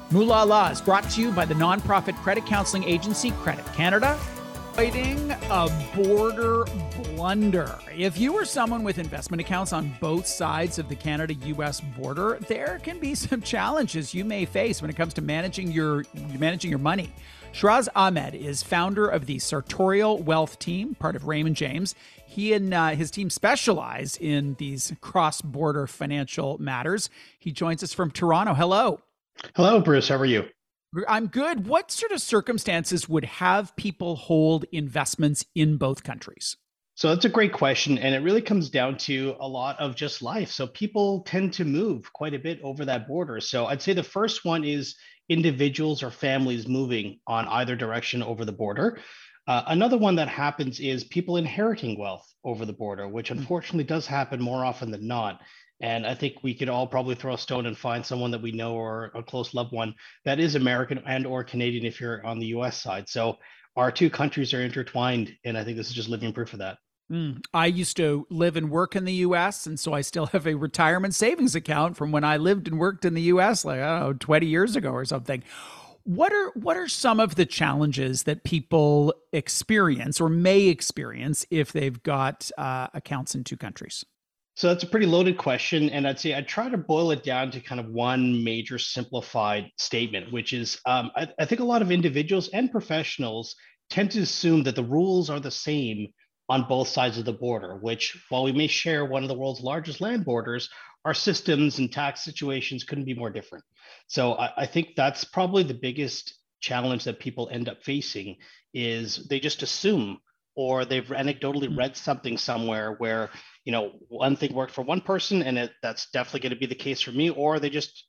Moolah Law is brought to you by the nonprofit credit counseling agency Credit Canada. Fighting a border blunder. If you are someone with investment accounts on both sides of the Canada-US border, there can be some challenges you may face when it comes to managing your money. Shiraz Ahmed is founder of the Sartorial Wealth Team, part of Raymond James. He and his team specialize in these cross-border financial matters. He joins us from Toronto. Hello. Hello, Bruce. How are you? I'm good. What sort of circumstances would have people hold investments in both countries? So that's a great question. And it really comes down to a lot of just life. So people tend to move quite a bit over that border. So I'd say the first one is individuals or families moving on either direction over the border. Another one that happens is people inheriting wealth over the border, which unfortunately does happen more often than not. And I think we could all probably throw a stone and find someone that we know or a close loved one that is American and or Canadian if you're on the US side. So our two countries are intertwined. And I think this is just living proof of that. I used to live and work in the US, and so I still have a retirement savings account from when I lived and worked in the US, like, I don't know, 20 years ago or something. What are some of the challenges that people experience or may experience if they've got accounts in two countries? So that's a pretty loaded question. And I'd say I'd try to boil it down to kind of one major simplified statement, which is I think a lot of individuals and professionals tend to assume that the rules are the same on both sides of the border, which while we may share one of the world's largest land borders, our systems and tax situations couldn't be more different. So I think that's probably the biggest challenge that people end up facing is they just assume or they've anecdotally read something somewhere where one thing worked for one person and that's definitely going to be the case for me, or they just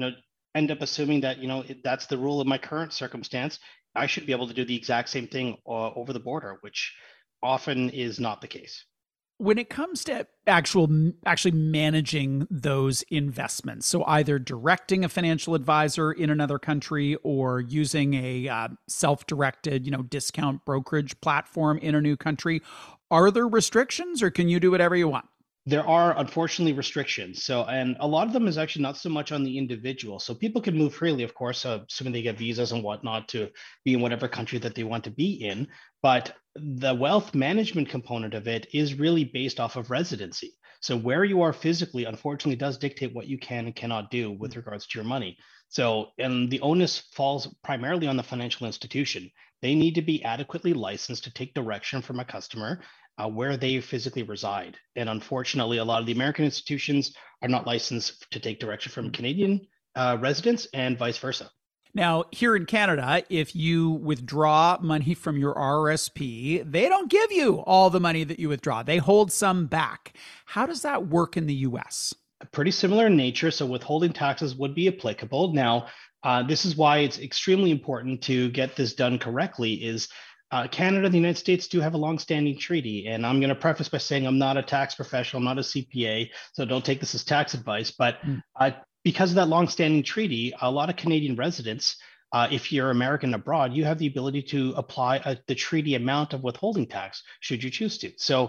end up assuming that that's the rule in my current circumstance. I should be able to do the exact same thing over the border, which often is not the case. When it comes to actually managing those investments, so either directing a financial advisor in another country or using a self-directed, discount brokerage platform in a new country, are there restrictions or can you do whatever you want? There are unfortunately restrictions. So, and a lot of them is actually not so much on the individual. So people can move freely, of course, assuming they get visas and whatnot to be in whatever country that they want to be in. But the wealth management component of it is really based off of residency. So where you are physically, unfortunately, does dictate what you can and cannot do with regards to your money. So, and the onus falls primarily on the financial institution. They need to be adequately licensed to take direction from a customer where they physically reside. And unfortunately, a lot of the American institutions are not licensed to take direction from Canadian residents and vice versa. Now, here in Canada, if you withdraw money from your RRSP, they don't give you all the money that you withdraw. They hold some back. How does that work in the US? Pretty similar in nature. So withholding taxes would be applicable. Now, this is why it's extremely important to get this done correctly is Canada and the United States do have a longstanding treaty. And I'm going to preface by saying I'm not a tax professional, I'm not a CPA, so don't take this as tax advice. But because of that longstanding treaty, a lot of Canadian residents, if you're American abroad, you have the ability to apply the treaty amount of withholding tax should you choose to. So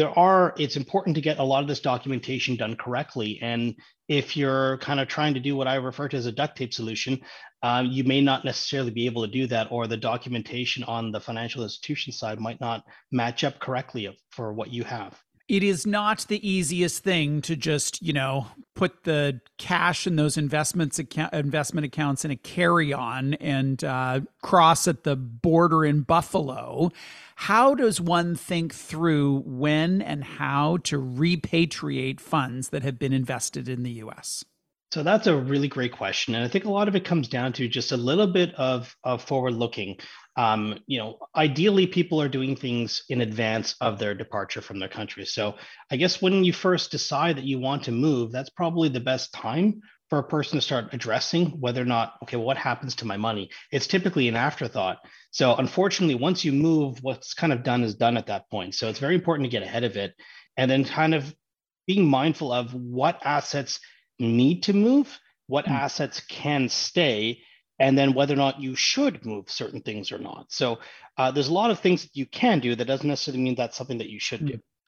it's important to get a lot of this documentation done correctly. And if you're kind of trying to do what I refer to as a duct tape solution, you may not necessarily be able to do that, or the documentation on the financial institution side might not match up correctly for what you have. It is not the easiest thing to just, put the cash in those investment accounts in a carry-on and cross at the border in Buffalo. How does one think through when and how to repatriate funds that have been invested in the US? So that's a really great question. And I think a lot of it comes down to just a little bit of forward looking. Ideally, people are doing things in advance of their departure from their country. So I guess when you first decide that you want to move, that's probably the best time for a person to start addressing whether or not, okay, what happens to my money? It's typically an afterthought. So unfortunately, once you move, what's kind of done is done at that point. So it's very important to get ahead of it and then kind of being mindful of what assets need to move, what assets can stay, and then whether or not you should move certain things or not. So there's a lot of things that you can do that doesn't necessarily mean that's something that you should do.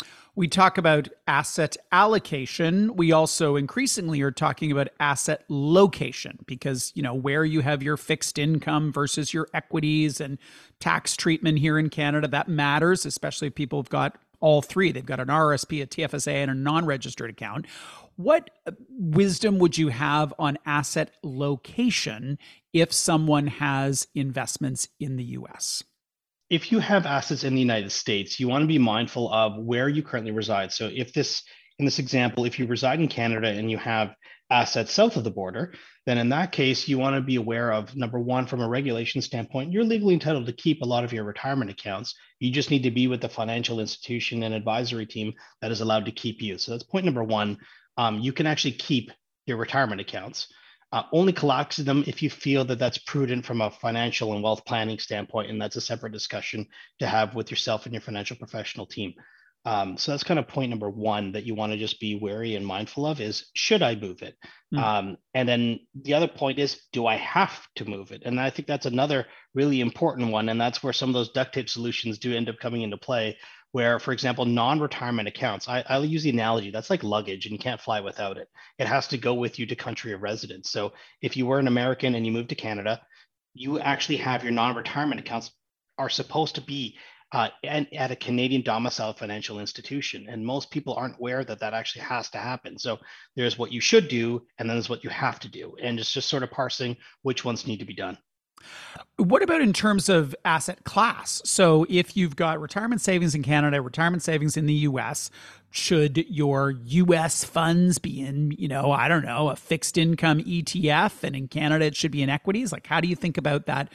We talk about asset allocation. We also increasingly are talking about asset location because, where you have your fixed income versus your equities and tax treatment here in Canada, that matters, especially if people have got all three. They've got an RSP, a TFSA, and a non-registered account. What wisdom would you have on asset location if someone has investments in the US? If you have assets in the United States, you want to be mindful of where you currently reside. So in this example, if you reside in Canada and you have assets south of the border, then in that case, you want to be aware of number one, from a regulation standpoint, you're legally entitled to keep a lot of your retirement accounts. You just need to be with the financial institution and advisory team that is allowed to keep you. So that's point number one. You can actually keep your retirement accounts. Only collapse them if you feel that that's prudent from a financial and wealth planning standpoint, and that's a separate discussion to have with yourself and your financial professional team. So that's kind of point number one that you want to just be wary and mindful of is, should I move it? And then the other point is, do I have to move it? And I think that's another really important one. And that's where some of those duct tape solutions do end up coming into play, where, for example, non-retirement accounts, I'll use the analogy, that's like luggage and you can't fly without it. It has to go with you to country of residence. So if you were an American and you moved to Canada, you actually have your non-retirement accounts are supposed to be at a Canadian domiciled financial institution. And most people aren't aware that that actually has to happen. So there's what you should do, and then there's what you have to do. And it's just sort of parsing which ones need to be done. What about in terms of asset class? So if you've got retirement savings in Canada, retirement savings in the US, should your US funds be in, I don't know, a fixed income ETF, and in Canada it should be in equities? Like, how do you think about that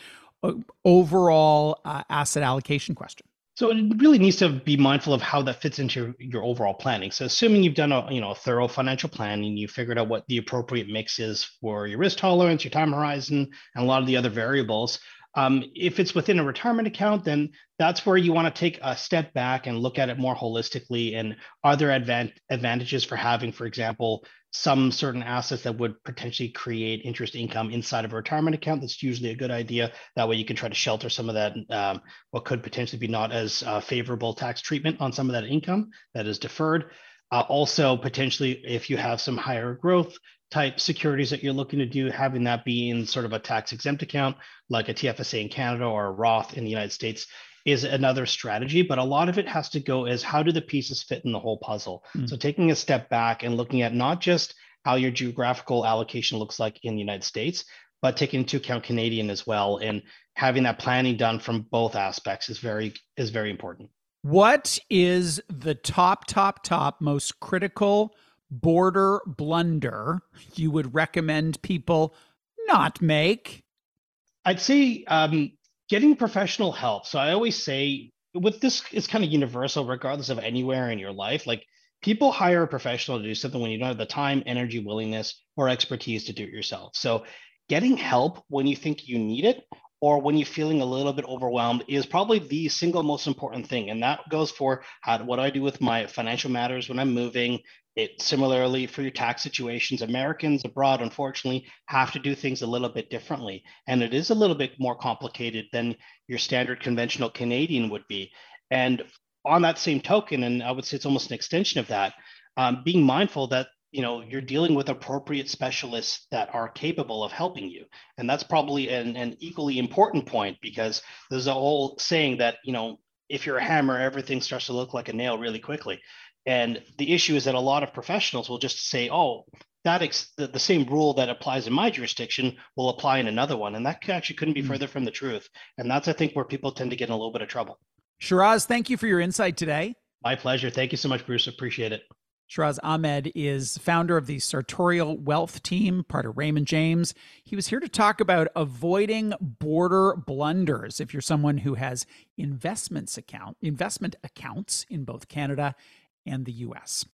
overall asset allocation question? So it really needs to be mindful of how that fits into your overall planning. So assuming you've done a thorough financial planning, you figured out what the appropriate mix is for your risk tolerance, your time horizon, and a lot of the other variables. If it's within a retirement account, then that's where you want to take a step back and look at it more holistically. And are there advantages for having, for example, some certain assets that would potentially create interest income inside of a retirement account? That's usually a good idea. That way you can try to shelter some of that, what could potentially be not as favorable tax treatment on some of that income that is deferred. Also, potentially, if you have some higher growth type securities that you're looking to do, having that be in sort of a tax exempt account, like a TFSA in Canada or a Roth in the United States, is another strategy. But a lot of it has to go as, how do the pieces fit in the whole puzzle? So taking a step back and looking at not just how your geographical allocation looks like in the United States, but taking into account Canadian as well. And having that planning done from both aspects is very important. What is the top most critical border blunder you would recommend people not make? I'd say getting professional help. So I always say, with this, it's kind of universal, regardless of anywhere in your life. Like, people hire a professional to do something when you don't have the time, energy, willingness, or expertise to do it yourself. So getting help when you think you need it, or when you're feeling a little bit overwhelmed, is probably the single most important thing. And that goes for what I do with my financial matters when I'm moving. It similarly for your tax situations. Americans abroad, unfortunately, have to do things a little bit differently. And it is a little bit more complicated than your standard conventional Canadian would be. And on that same token, and I would say it's almost an extension of that, being mindful that you're dealing with appropriate specialists that are capable of helping you. And that's probably an equally important point, because there's a whole saying that, if you're a hammer, everything starts to look like a nail really quickly. And the issue is that a lot of professionals will just say, oh, the same rule that applies in my jurisdiction will apply in another one. And that actually couldn't be further from the truth. And that's, I think, where people tend to get in a little bit of trouble. Shiraz, thank you for your insight today. My pleasure. Thank you so much, Bruce. Appreciate it. Shiraz Ahmed is founder of the Sartorial Wealth Team, part of Raymond James. He was here to talk about avoiding border blunders if you're someone who has investment accounts in both Canada and the US.